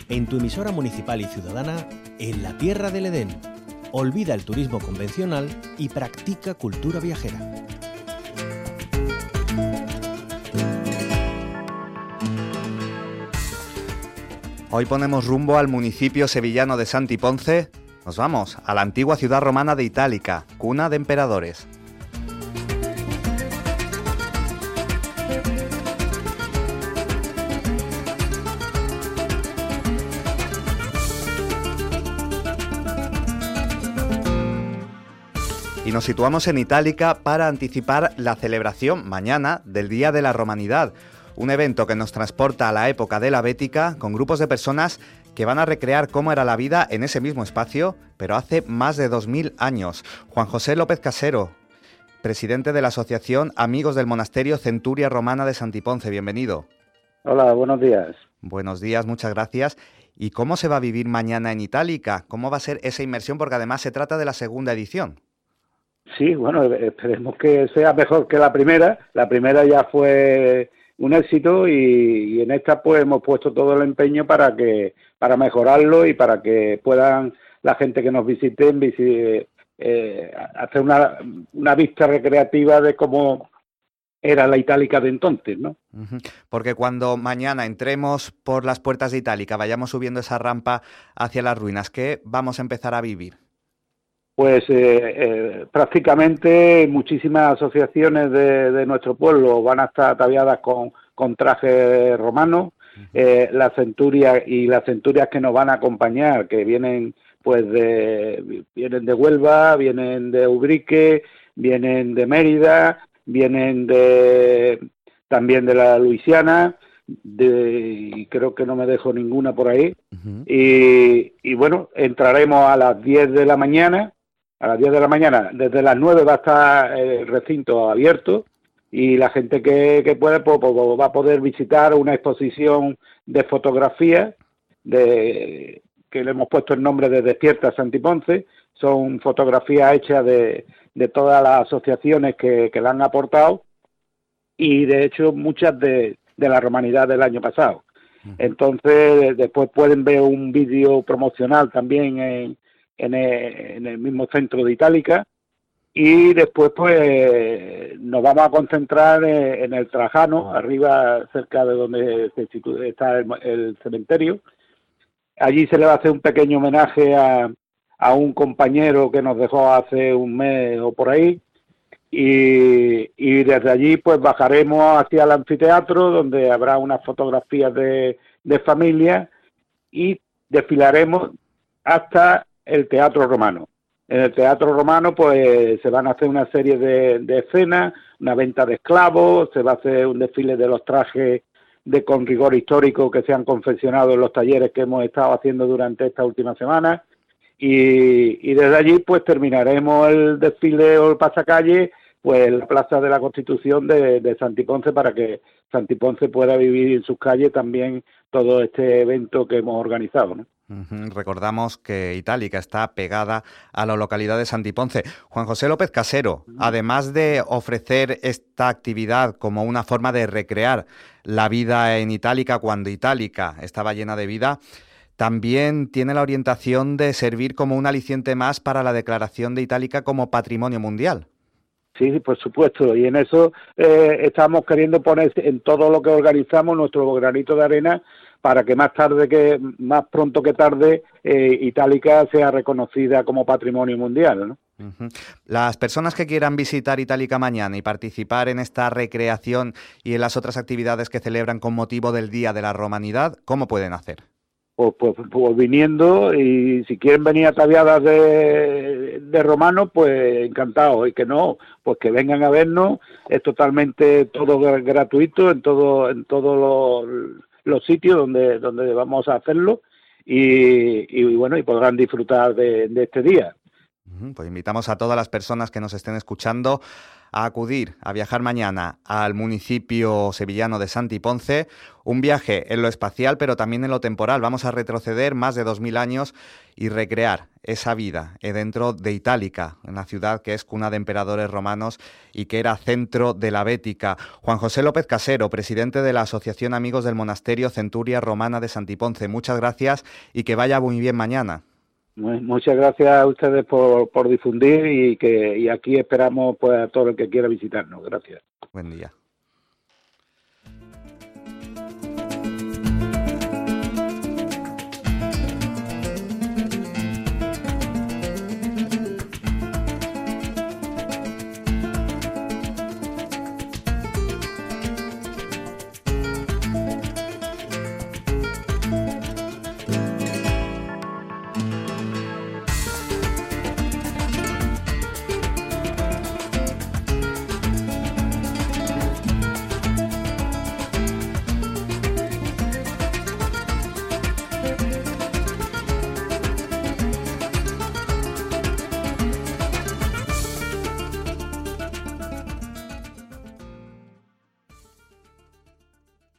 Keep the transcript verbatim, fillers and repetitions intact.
en tu emisora municipal y ciudadana, en la tierra del Edén. Olvida el turismo convencional y practica cultura viajera. Hoy ponemos rumbo al municipio sevillano de Santi Ponce. Nos vamos a la antigua ciudad romana de Itálica, cuna de emperadores. Y nos situamos en Itálica para anticipar la celebración mañana del Día de la Romanidad, un evento que nos transporta a la época de la Bética con grupos de personas que van a recrear cómo era la vida en ese mismo espacio, pero hace más de dos mil años. Juan José López Casero, presidente de la Asociación Amigos del Monasterio Centuria Romana de Santi Ponce, bienvenido. Hola, buenos días. Buenos días, muchas gracias. ¿Y cómo se va a vivir mañana en Itálica? ¿Cómo va a ser esa inmersión? Porque además se trata de la segunda edición. Sí, bueno, esperemos que sea mejor que la primera. La primera ya fue un éxito y, y en esta pues hemos puesto todo el empeño para que para mejorarlo y para que puedan la gente que nos visite visi- eh, hacer una, una vista recreativa de cómo era la Itálica de entonces, ¿no? Uh-huh. Porque cuando mañana entremos por las puertas de Itálica, vayamos subiendo esa rampa hacia las ruinas, ¿qué vamos a empezar a vivir? Pues eh, eh, prácticamente muchísimas asociaciones de, de nuestro pueblo van a estar ataviadas con, con trajes romanos. Eh, las centurias y las centurias que nos van a acompañar, que vienen pues de vienen de Huelva, vienen de Ubrique, vienen de Mérida, vienen de también de la Luisiana, de, y creo que no me dejo ninguna por ahí. Uh-huh. y, y bueno, entraremos a las diez de la mañana. A las diez de la mañana, desde las nueve va a estar el recinto abierto y la gente que, que pueda pues, pues, va a poder visitar una exposición de fotografías de, que le hemos puesto el nombre de Despierta Santi Ponce. Son fotografías hechas de, de todas las asociaciones que, que la han aportado y de hecho muchas de, de la romanidad del año pasado. Entonces después pueden ver un vídeo promocional también en En el, en el mismo centro de Itálica y después pues nos vamos a concentrar en, en el Trajano, arriba cerca de donde se sitúa, está el, el cementerio. Allí se le va a hacer un pequeño homenaje a, a un compañero que nos dejó hace un mes o por ahí y, y desde allí pues bajaremos hacia el anfiteatro donde habrá unas fotografías de, de familia y desfilaremos hasta el Teatro Romano. En el Teatro Romano pues se van a hacer una serie de, de escenas, una venta de esclavos, se va a hacer un desfile de los trajes de con rigor histórico que se han confeccionado en los talleres que hemos estado haciendo durante esta última semana y, y desde allí pues terminaremos el desfile o el pasacalle pues en la Plaza de la Constitución de, de Santi Ponce para que Santi Ponce pueda vivir en sus calles también todo este evento que hemos organizado, ¿no? Uh-huh. Recordamos que Itálica está pegada a la localidad de Santi Ponce. Juan José López Casero, uh-huh. además de ofrecer esta actividad como una forma de recrear la vida en Itálica cuando Itálica estaba llena de vida, también tiene la orientación de servir como un aliciente más para la declaración de Itálica como Patrimonio Mundial. Sí, por supuesto, y en eso eh, estamos queriendo poner en todo lo que organizamos nuestro granito de arena para que más tarde que más pronto que tarde eh, Itálica sea reconocida como patrimonio mundial, ¿no? Uh-huh. Las personas que quieran visitar Itálica mañana y participar en esta recreación y en las otras actividades que celebran con motivo del Día de la Romanidad, ¿cómo pueden hacer? Pues, pues, pues viniendo, y si quieren venir ataviadas de, de romanos, pues encantados, y que no, pues que vengan a vernos. Es totalmente todo gratuito en todo en todos los, los sitios donde donde vamos a hacerlo y, y bueno, y podrán disfrutar de, de este día. Pues invitamos a todas las personas que nos estén escuchando a acudir, a viajar mañana al municipio sevillano de Santiponce, un viaje en lo espacial pero también en lo temporal. Vamos a retroceder más de dos mil años y recrear esa vida dentro de Itálica, una ciudad que es cuna de emperadores romanos y que era centro de la Bética. Juan José López Casero, presidente de la Asociación Amigos del Monasterio Centuria Romana de Santiponce, muchas gracias y que vaya muy bien mañana. Muchas gracias a ustedes por, por difundir y que y aquí esperamos pues a todo el que quiera visitarnos. Gracias. Buen día.